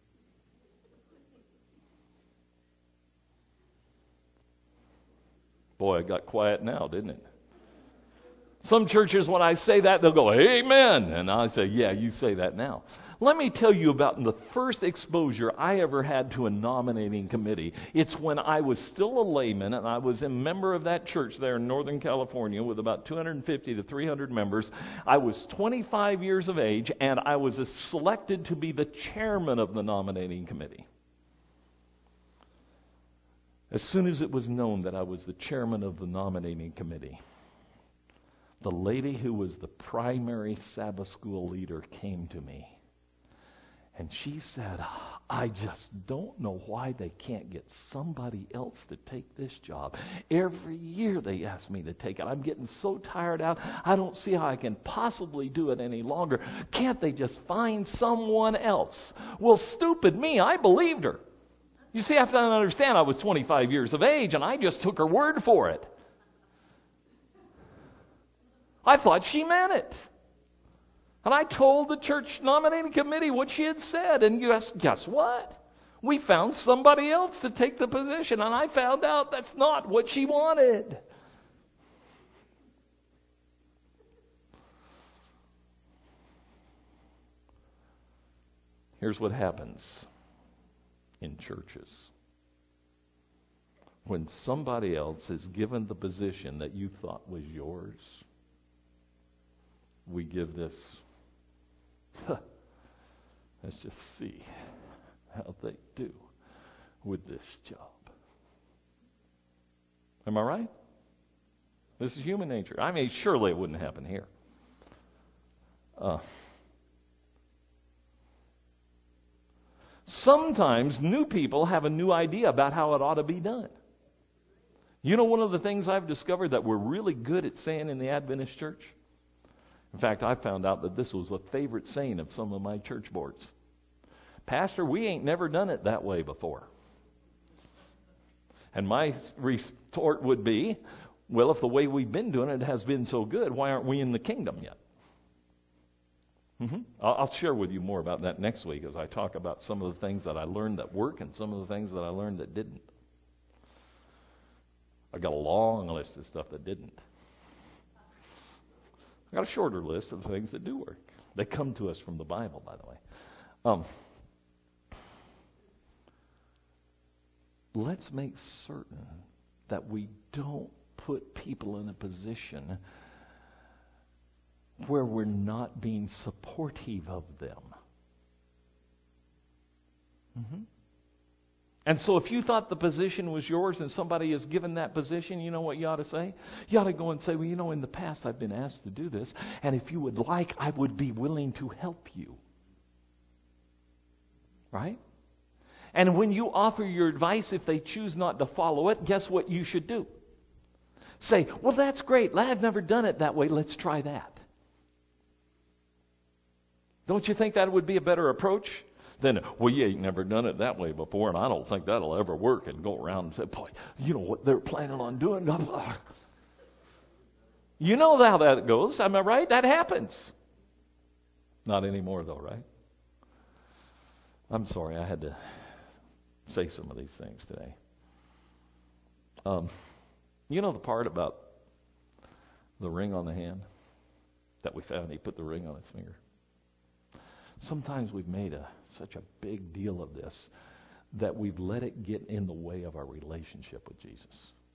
Boy, it got quiet now, didn't it? Some churches, when I say that, they'll go, amen. And I say, yeah, you say that now. Let me tell you about the first exposure I ever had to a nominating committee. It's when I was still a layman, and I was a member of that church there in Northern California with about two hundred fifty to three hundred members. I was twenty-five years of age, and I was selected to be the chairman of the nominating committee. As soon as it was known that I was the chairman of the nominating committee, the lady who was the primary Sabbath school leader came to me. And she said, I just don't know why they can't get somebody else to take this job. Every year they ask me to take it. I'm getting so tired out. I don't see how I can possibly do it any longer. Can't they just find someone else? Well, stupid me, I believed her. You see, I have to understand I was twenty-five years of age, and I just took her word for it. I thought she meant it. And I told the church nominating committee what she had said. And guess, guess what? We found somebody else to take the position. And I found out that's not what she wanted. Here's what happens in churches. When somebody else is given the position that you thought was yours, we give this, let's just see how they do with this job. Am I right? This is human nature. I mean, surely it wouldn't happen here. Uh, sometimes new people have a new idea about how it ought to be done. You know, one of the things I've discovered that we're really good at saying in the Adventist church? In fact, I found out that this was a favorite saying of some of my church boards. Pastor, we ain't never done it that way before. And my retort would be, well, if the way we've been doing it has been so good, why aren't we in the kingdom yet? Mm-hmm. I'll, I'll share with you more about that next week as I talk about some of the things that I learned that work and some of the things that I learned that didn't. I got a long list of stuff that didn't. I got a shorter list of things that do work. They come to us from the Bible, by the way. Um, let's make certain that we don't put people in a position where we're not being supportive of them. Mm-hmm. And so if you thought the position was yours and somebody is given that position, you know what you ought to say? You ought to go and say, well, you know, in the past I've been asked to do this, and if you would like, I would be willing to help you. Right? And when you offer your advice, if they choose not to follow it, guess what you should do? Say, well, that's great. I've never done it that way. Let's try that. Don't you think that would be a better approach? Then, well, you ain't never done it that way before, and I don't think that'll ever work, and go around and say, boy, you know what they're planning on doing? You know how that goes. Am I right? That happens. Not anymore, though, right? I'm sorry, I had to say some of these things today. Um, you know the part about the ring on the hand that we found? He put the ring on his finger. Sometimes we've made a such a big deal of this that we've let it get in the way of our relationship with Jesus.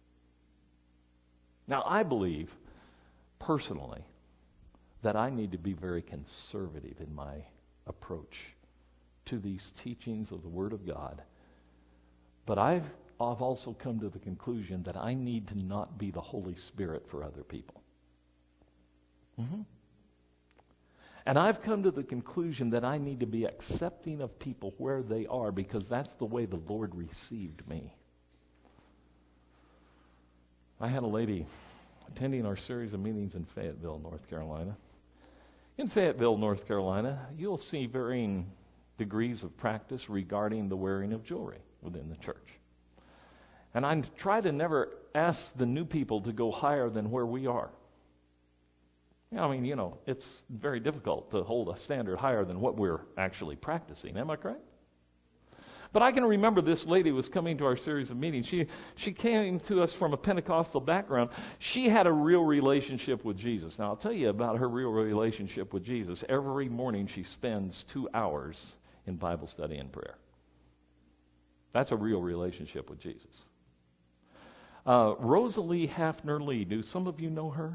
Now, I believe personally that I need to be very conservative in my approach to these teachings of the Word of God. But I've, I've also come to the conclusion that I need to not be the Holy Spirit for other people. Mm-hmm. And I've come to the conclusion that I need to be accepting of people where they are, because that's the way the Lord received me. I had a lady attending our series of meetings in Fayetteville, North Carolina. In Fayetteville, North Carolina, you'll see varying degrees of practice regarding the wearing of jewelry within the church. And I try to never ask the new people to go higher than where we are. I mean, you know, it's very difficult to hold a standard higher than what we're actually practicing. Am I correct? But I can remember this lady was coming to our series of meetings. She she came to us from a Pentecostal background. She had a real relationship with Jesus. Now, I'll tell you about her real relationship with Jesus. Every morning she spends two hours in Bible study and prayer. That's a real relationship with Jesus. Uh, Rosalie Hafner-Lee, do some of you know her?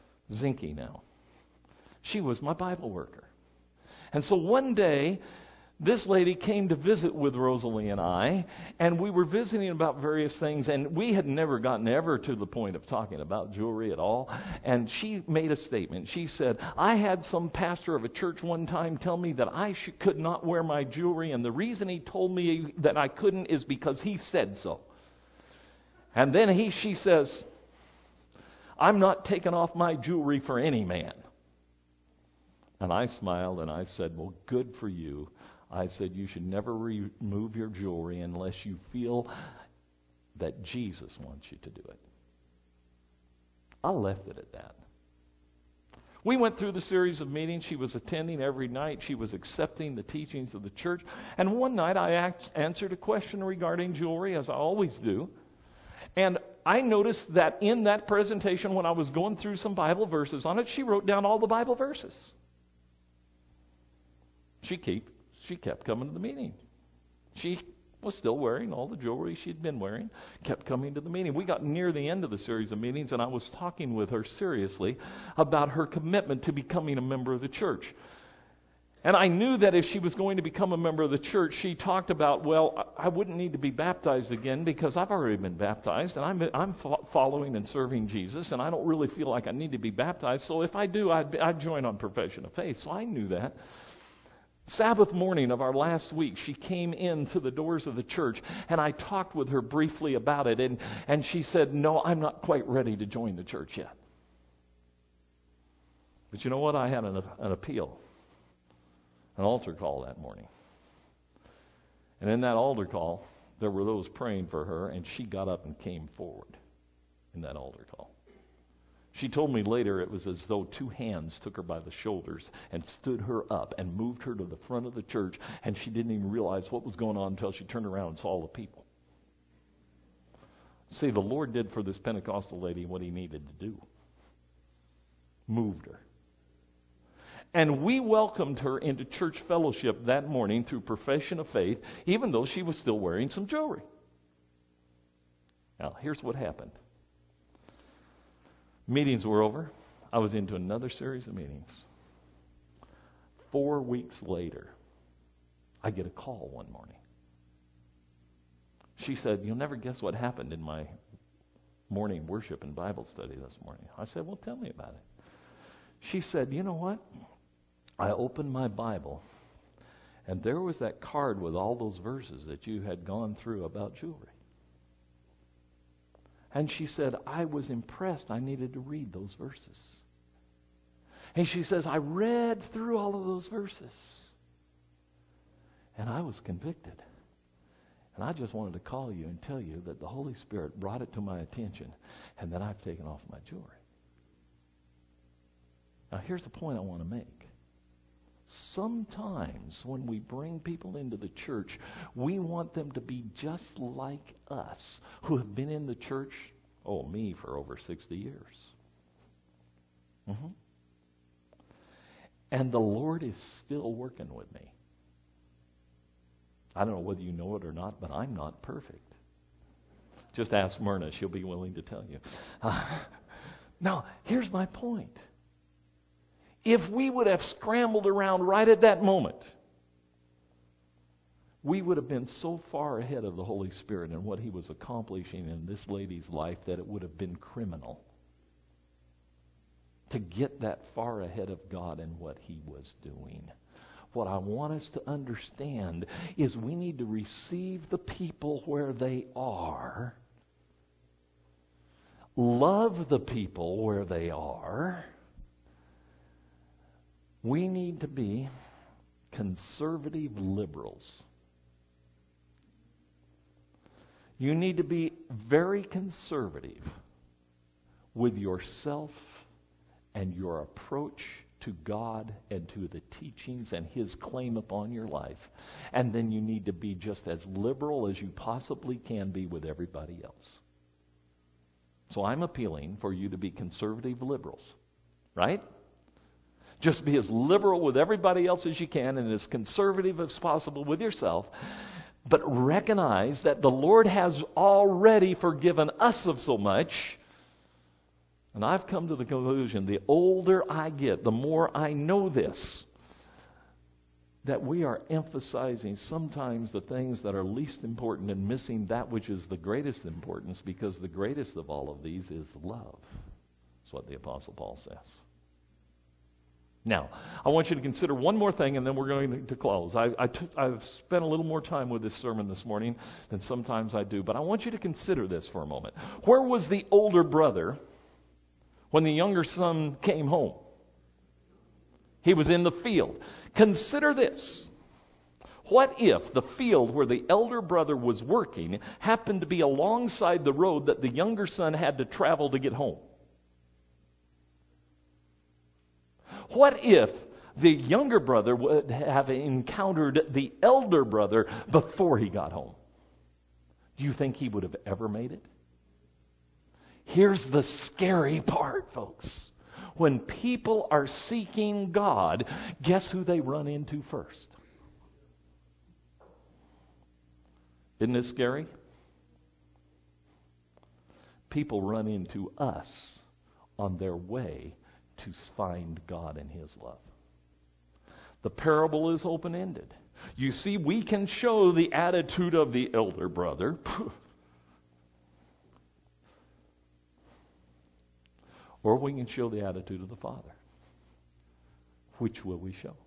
Zinke now. She was my Bible worker. And so one day, this lady came to visit with Rosalie and I, and we were visiting about various things, and we had never gotten ever to the point of talking about jewelry at all. And she made a statement. She said, I had some pastor of a church one time tell me that I should, could not wear my jewelry, and the reason he told me that I couldn't is because he said so. And then he, she says, I'm not taking off my jewelry for any man. And I smiled and I said, well, good for you. I said, you should never remove your jewelry unless you feel that Jesus wants you to do it. I left it at that. We went through the series of meetings she was attending every night. She was accepting the teachings of the church. And one night I asked, answered a question regarding jewelry, as I always do. And I noticed that in that presentation, when I was going through some Bible verses on it, she wrote down all the Bible verses. She kept, she kept coming to the meeting. She was still wearing all the jewelry she'd been wearing, kept coming to the meeting. We got near the end of the series of meetings, and I was talking with her seriously about her commitment to becoming a member of the church. And I knew that if she was going to become a member of the church, she talked about, well, I wouldn't need to be baptized again because I've already been baptized, and I'm I'm following and serving Jesus, and I don't really feel like I need to be baptized. So if I do, I'd, I'd join on profession of faith. So I knew that. Sabbath morning of our last week, she came into the doors of the church, and I talked with her briefly about it, and, and she said, no, I'm not quite ready to join the church yet. But you know what? I had an, an appeal, an altar call that morning. And in that altar call, there were those praying for her, and she got up and came forward in that altar call. She told me later it was as though two hands took her by the shoulders and stood her up and moved her to the front of the church, and she didn't even realize what was going on until she turned around and saw the people. See, the Lord did for this Pentecostal lady what he needed to do. Moved her. And we welcomed her into church fellowship that morning through profession of faith, even though she was still wearing some jewelry. Now, here's what happened. Meetings were over. I was into another series of meetings. Four weeks later, I get a call one morning. She said, you'll never guess what happened in my morning worship and Bible study this morning. I said, well, tell me about it. She said, you know what? I opened my Bible, and there was that card with all those verses that you had gone through about jewelry. And she said, I was impressed. I needed to read those verses. And she says, I read through all of those verses. And I was convicted. And I just wanted to call you and tell you that the Holy Spirit brought it to my attention, and that I've taken off my jewelry. Now, here's the point I want to make. Sometimes when we bring people into the church, we want them to be just like us, who have been in the church, oh, me, for over sixty years. Mm-hmm. And the Lord is still working with me. I don't know whether you know it or not, but I'm not perfect. Just ask Myrna. She'll be willing to tell you. Uh, now, here's my point. If we would have scrambled around right at that moment, we would have been so far ahead of the Holy Spirit and what he was accomplishing in this lady's life that it would have been criminal to get that far ahead of God and what he was doing. What I want us to understand is we need to receive the people where they are, love the people where they are. We need to be conservative liberals. You need to be very conservative with yourself and your approach to God and to the teachings and his claim upon your life. And then you need to be just as liberal as you possibly can be with everybody else. So I'm appealing for you to be conservative liberals, right? Just be as liberal with everybody else as you can and as conservative as possible with yourself. But recognize that the Lord has already forgiven us of so much. And I've come to the conclusion, the older I get, the more I know this, that we are emphasizing sometimes the things that are least important and missing that which is the greatest importance, because the greatest of all of these is love. That's what the Apostle Paul says. Now, I want you to consider one more thing, and then we're going to close. I, I took, I've spent a little more time with this sermon this morning than sometimes I do, but I want you to consider this for a moment. Where was the older brother when the younger son came home? He was in the field. Consider this. What if the field where the elder brother was working happened to be alongside the road that the younger son had to travel to get home? What if the younger brother would have encountered the elder brother before he got home? Do you think he would have ever made it? Here's the scary part, folks. When people are seeking God, guess who they run into first? Isn't this scary? People run into us on their way to find God and His love. The parable is open-ended. You see, we can show the attitude of the elder brother, or we can show the attitude of the Father. Which will we show?